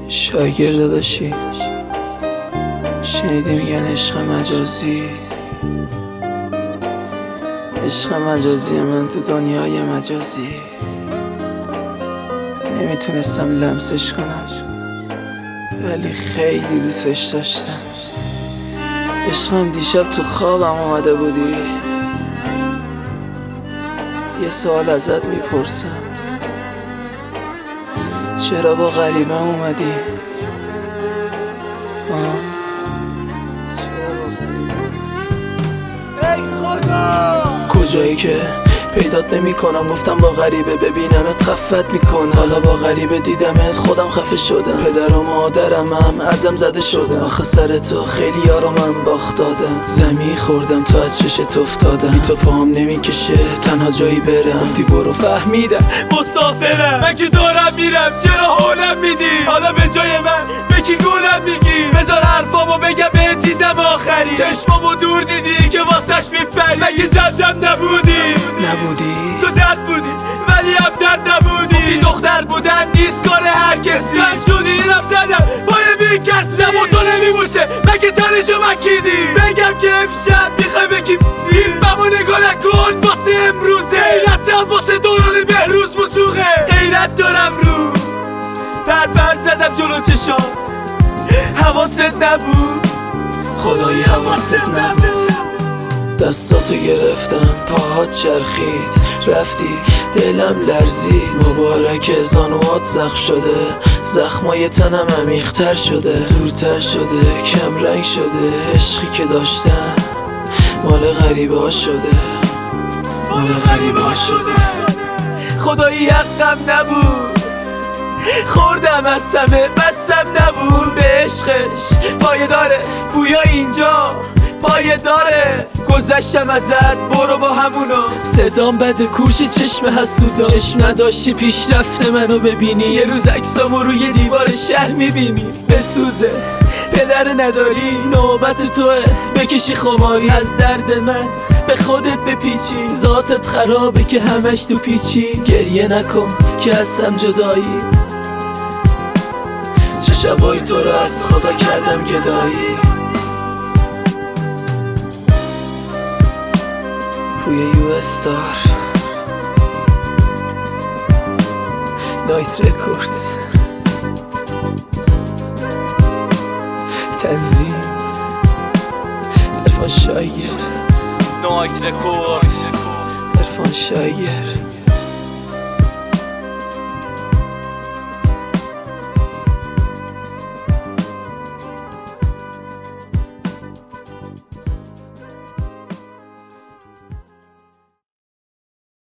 شاگرد داداشی، شنیدی میگن عشق مجازی. عشق مجازی من تو دنیای مجازی نمیتونستم لمسش کنم، ولی خیلی دوستش داشتم. عشقم دیشب تو خوابم اومده بودی. یه سوال ازت میپرسم، چرا با غریبه اومدی؟ چرا با غریبه؟ ای خدا کجایی که پیدات نمی کنم؟ گفتم با غریبه ببینمت خفت میکنم. حالا با غریبه دیدمت خودم خفه شدم. پدر و مادرم هم ازم زده شدم. آخه سر تو خیلی یارو من باخت دادم. زمین خوردم تو از چشت افتادم. بی تو پاهم نمیکشه تنها جایی برم. گفتی برو فهمیدم مسافرم. من که دارم میرم چرا حولم میدی؟ حالا به جای من به کی گولم میگی؟ بذار حرفامو بگم بهت دیدم آخری. چشمامو دور دیدی که واسش میپری. مگه جدم نبودی؟ تو درد بودی ولی هم درد نبودی. گفتی دختر بودن نیست کار هر کسی. زن شدی اینم زدم پای بی کسی. زبا تو نمیبوسه مگه تنشو مکیدی؟ بگم که امشب میخوای بگیم این بمو نگاه نکن واسه امروزه. غیرتم واسه دوران بهروز وسوقه. غیرت دارم رو بر زدم جلو چشات. حواست نبود خدایی حواست نبود. دستاتو گرفتم پاهات چرخید رفتی دلم لرزید. مبارک زانوات زخم شده زخمای تنم عمیق‌تر شده. دورتر شده کم رنگ شده. عشقی که داشتم مال غریبه ها شده. خدایی حقم نبود. خوردم از همه بسم نبود. به عشقش پایه داره پویا اینجا پایه داره. گذشتم ازت برو با همونا. صدام بده کوشی چشم حسودا. چشم نداشتی پیشرفت منو ببینی. یه روز عکسامو روی دیوار شهر میبینی. بسوزه پدر نداری نوبت توه. بکشی خماری از درد من به خودت بپیچی. ذاتت خرابه که همش تو پیچی. گریه نکن که هستم جدایی. چه شبایی تو رو از خدا کردم گدایی. پویا یو استار نایت رکوردز تنظیم عرفان شایر. نایت رکوردز عرفان شایر.